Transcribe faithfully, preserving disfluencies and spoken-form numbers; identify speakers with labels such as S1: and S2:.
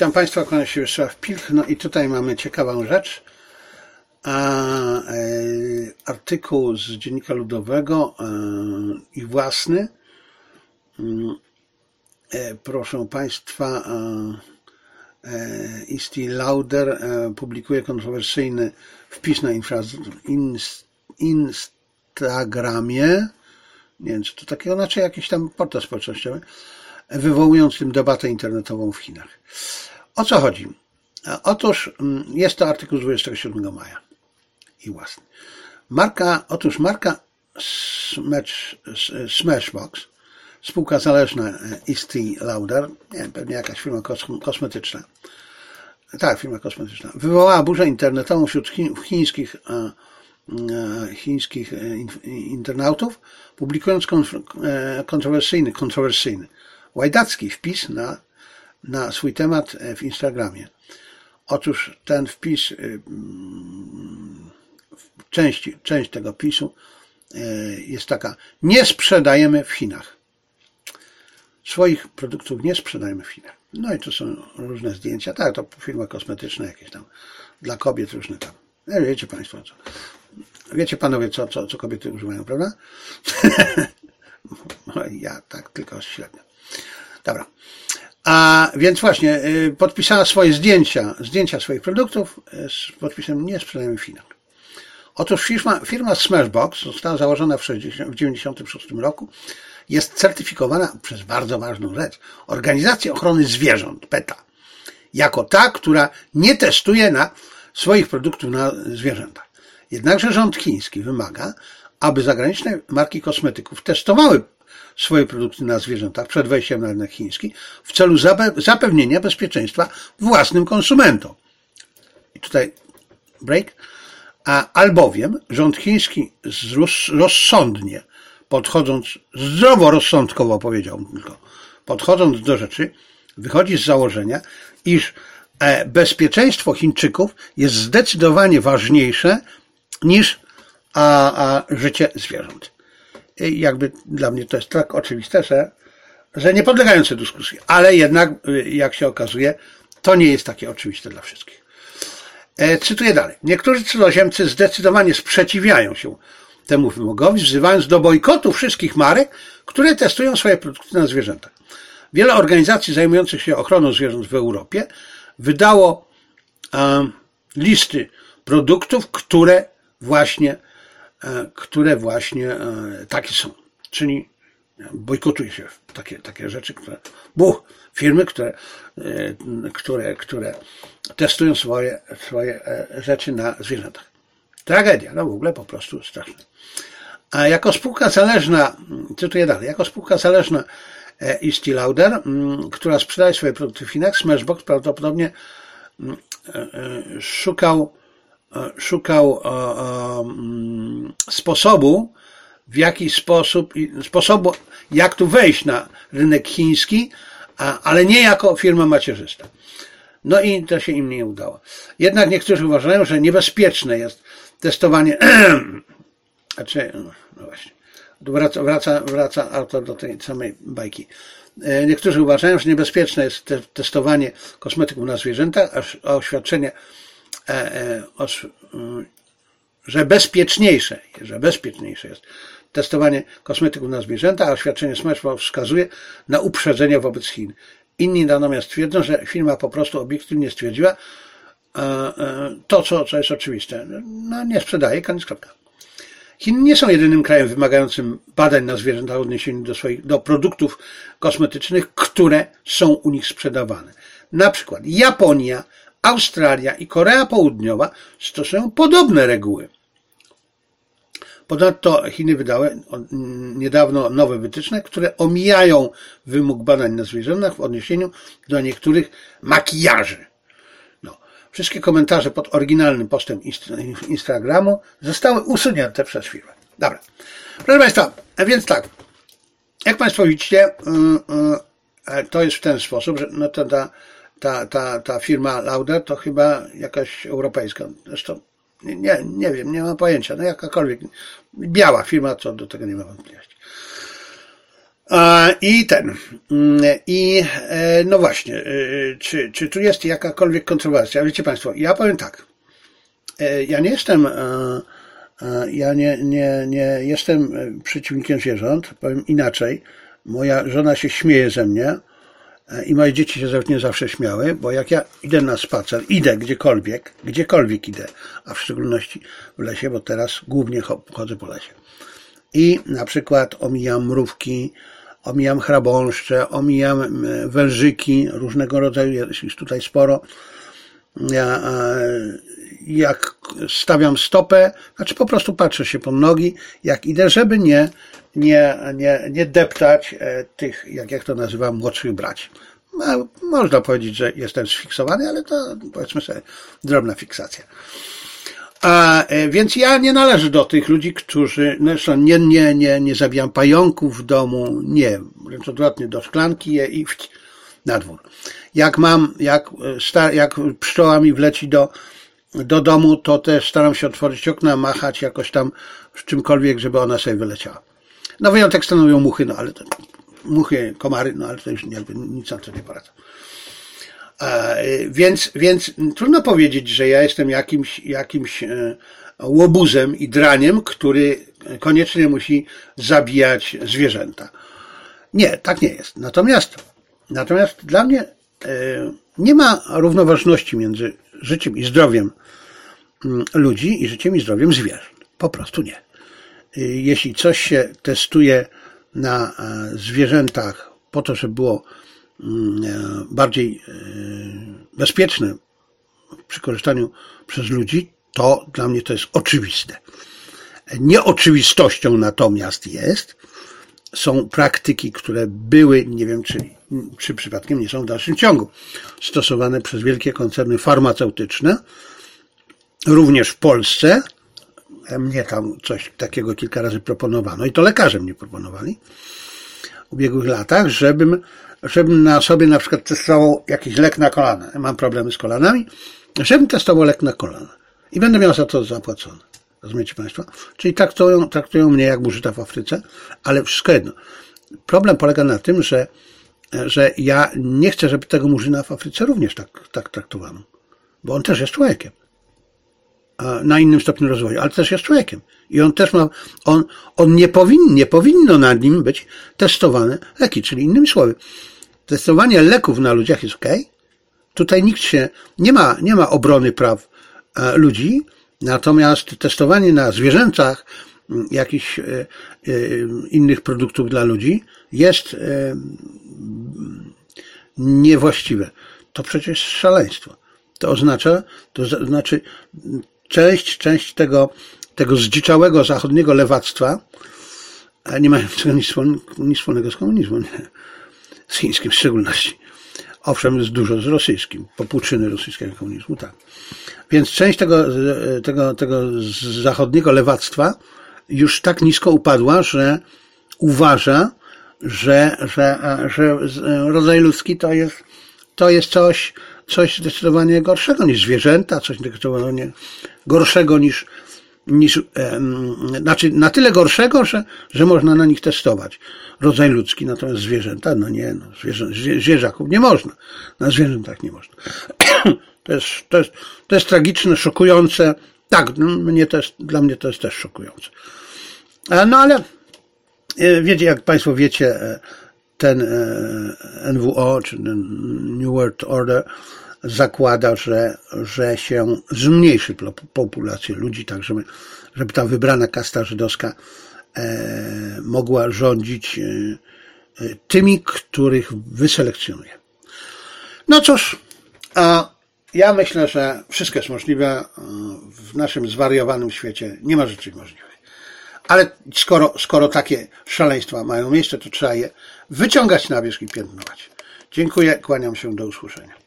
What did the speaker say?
S1: Witam Państwa, kłaniam się Wiesław Pilch. No i tutaj mamy ciekawą rzecz. A, e, artykuł z Dziennika Ludowego e, i własny. E, proszę Państwa, e, e, Estee Lauder e, publikuje kontrowersyjny wpis na infra, inst, Instagramie. Nie wiem, czy to takiego, znaczy jakiś tam portal społecznościowy, wywołując tym debatę internetową w Chinach. O co chodzi? Otóż jest to artykuł z dwudziestego siódmego maja i własny. Marka, otóż marka Smash, Smashbox, spółka zależna Estee Lauder, nie wiem, pewnie jakaś firma kosmetyczna, tak, firma kosmetyczna, wywołała burzę internetową wśród chin, chińskich, chińskich internautów, publikując kontrowersyjny, kontrowersyjny, łajdacki wpis na, na swój temat w Instagramie. Otóż ten wpis, część, część tego wpisu jest taka: nie sprzedajemy w Chinach. Swoich produktów nie sprzedajemy w Chinach. No i to są różne zdjęcia. Tak, to firma kosmetyczna jakieś tam, dla kobiet różne tam. Wiecie Państwo co. Wiecie Panowie, co, co, co kobiety używają, prawda? Ja tak tylko średnio. Dobra. A więc właśnie podpisała swoje zdjęcia, zdjęcia swoich produktów z podpisem nie sprzedajemy w Chinach. Otóż firma, firma Smashbox została założona w tysiąc dziewięćset dziewięćdziesiątym szóstym roku. Jest certyfikowana przez bardzo ważną rzecz, Organizację Ochrony Zwierząt, PETA, jako ta, która nie testuje na swoich produktów na zwierzętach. Jednakże rząd chiński wymaga, aby zagraniczne marki kosmetyków testowały swoje produkty na zwierzętach przed wejściem na rynek chiński w celu zapewnienia bezpieczeństwa własnym konsumentom. I tutaj break. A albowiem rząd chiński rozsądnie, podchodząc, zdroworozsądkowo powiedziałbym tylko, podchodząc do rzeczy, wychodzi z założenia, iż bezpieczeństwo Chińczyków jest zdecydowanie ważniejsze niż a, a życie zwierząt. I jakby dla mnie to jest tak oczywiste, że, że nie podlegające dyskusji, ale jednak, jak się okazuje, to nie jest takie oczywiste dla wszystkich. E, cytuję dalej. Niektórzy cudzoziemcy zdecydowanie sprzeciwiają się temu wymogowi, wzywając do bojkotu wszystkich marek, które testują swoje produkty na zwierzętach. Wiele organizacji zajmujących się ochroną zwierząt w Europie wydało e, listy produktów, które właśnie, e, które właśnie e, takie są. Czyli bojkotuje się takie, takie rzeczy, które, buch, firmy, które, e, które, które testują swoje, swoje e, rzeczy na zwierzętach. Tragedia, no w ogóle po prostu straszne. A jako spółka zależna, cytuję dalej, jako spółka zależna Estee Lauder, która sprzedaje swoje produkty w Chinach, Smashbox prawdopodobnie szukał, szukał sposobu, w jaki sposób, sposobu, jak tu wejść na rynek chiński, ale nie jako firma macierzysta. No i to się im nie udało. Jednak niektórzy uważają, że niebezpieczne jest testowanie, znaczy, no właśnie, wraca, wraca, wraca autor do tej samej bajki. Niektórzy uważają, że niebezpieczne jest te, testowanie kosmetyków na zwierzętach, a oświadczenie, że bezpieczniejsze, że bezpieczniejsze jest testowanie kosmetyków na zwierzętach, a oświadczenie Smashbox wskazuje na uprzedzenie wobec Chin. Inni natomiast twierdzą, że firma po prostu obiektywnie stwierdziła to, co, co jest oczywiste. No, nie sprzedaje, koniec, kropka. Chiny nie są jedynym krajem wymagającym badań na zwierzętach w odniesieniu do swoich, do produktów kosmetycznych, które są u nich sprzedawane. Na przykład Japonia, Australia i Korea Południowa stosują podobne reguły. Ponadto Chiny wydały niedawno nowe wytyczne, które omijają wymóg badań na zwierzętach w odniesieniu do niektórych makijaży. No. Wszystkie komentarze pod oryginalnym postem Instagramu zostały usunięte przez firmę. Dobra. Proszę Państwa, a więc tak, jak Państwo widzicie, to jest w ten sposób, że no to ta, ta, ta, ta firma Lauder to chyba jakaś europejska. Zresztą nie, nie wiem, nie mam pojęcia. No jakakolwiek biała firma, co do tego nie ma wątpliwości. I ten, i no właśnie, czy, czy tu jest jakakolwiek kontrowersja? Wiecie Państwo, ja powiem tak, ja nie jestem, ja nie, nie, nie jestem przeciwnikiem zwierząt, powiem inaczej, moja żona się śmieje ze mnie i moje dzieci się ze mnie zawsze śmiały, bo jak ja idę na spacer, idę gdziekolwiek, gdziekolwiek idę, a w szczególności w lesie, bo teraz głównie chodzę po lesie. I na przykład omijam mrówki, omijam chrabąszcze, omijam wężyki różnego rodzaju, jest ich tutaj sporo. Ja, jak stawiam stopę, znaczy po prostu patrzę się pod nogi, jak idę, żeby nie, nie, nie, nie deptać tych, jak, jak to nazywam, młodszych braci. No, można powiedzieć, że jestem sfiksowany, ale to powiedzmy sobie drobna fiksacja. A więc ja nie należę do tych ludzi, którzy, zresztą nie, nie, nie, nie zabijam pająków w domu, nie, wręcz odwrotnie, do szklanki je i na dwór. Jak mam, jak, jak pszczoła mi wleci do, do domu, to też staram się otworzyć okna, machać jakoś tam czymkolwiek, żeby ona sobie wyleciała. No wyjątek stanowią muchy, no ale to, muchy, komary, no ale to już jakby nic na to nie poradzę. Więc, więc trudno powiedzieć, że ja jestem jakimś, jakimś łobuzem i draniem, który koniecznie musi zabijać zwierzęta. Nie, tak nie jest. Natomiast, natomiast dla mnie nie ma równoważności między życiem i zdrowiem ludzi i życiem i zdrowiem zwierząt. Po prostu nie. Jeśli coś się testuje na zwierzętach po to, żeby było bardziej bezpieczne przy korzystaniu przez ludzi, to dla mnie to jest oczywiste. Nieoczywistością natomiast jest, są praktyki, które były, nie wiem czy, czy przypadkiem nie są w dalszym ciągu, stosowane przez wielkie koncerny farmaceutyczne, również w Polsce. Mnie tam coś takiego kilka razy proponowano i to lekarze mnie proponowali w ubiegłych latach, żebym żebym na sobie na przykład testował jakiś lek na kolana. Mam problemy z kolanami, żebym testował lek na kolana. I będę miał za to zapłacone. Rozumiecie Państwo? Czyli traktują, traktują mnie jak murzyta w Afryce, ale wszystko jedno. Problem polega na tym, że, że ja nie chcę, żeby tego murzyna w Afryce również tak, tak traktowano. Bo on też jest człowiekiem. Na innym stopniu rozwoju, ale też jest człowiekiem. I on też ma, on, on nie powinien, nie powinno nad nim być testowane leki, czyli innymi słowy, testowanie leków na ludziach jest ok. Tutaj nikt się, nie ma, nie ma obrony praw e, ludzi, natomiast testowanie na zwierzętach jakichś e, e, innych produktów dla ludzi jest e, niewłaściwe. To przecież szaleństwo. To oznacza, to znaczy część, część tego, tego zdziczałego zachodniego lewactwa, nie mającego nic, nic wspólnego z komunizmem, nie. Z chińskim w szczególności. Owszem, jest dużo z rosyjskim, popłuczyny rosyjskiego komunizmu, tak. Więc część tego, tego, tego zachodniego lewactwa już tak nisko upadła, że uważa, że, że, że rodzaj ludzki to jest, to jest coś, coś zdecydowanie gorszego niż zwierzęta, coś zdecydowanie gorszego niż, niż em, znaczy na tyle gorszego, że, że można na nich testować rodzaj ludzki, natomiast zwierzęta, no nie, no, zwierzę, zwierzaków nie można, na zwierzętach nie można. To jest, to jest, to jest tragiczne, szokujące, tak, no, mnie to jest, dla mnie to jest też szokujące. No ale wiecie, jak Państwo wiecie, ten N W O, czy New World Order, zakłada, że, że się zmniejszy populację ludzi, tak żeby, żeby ta wybrana kasta żydowska e, mogła rządzić e, tymi, których wyselekcjonuje. No cóż, a ja myślę, że wszystko jest możliwe. W naszym zwariowanym świecie nie ma rzeczy możliwych. Ale skoro, skoro takie szaleństwa mają miejsce, to trzeba je wyciągać na wierzch i piętnować. Dziękuję, kłaniam się, do usłyszenia.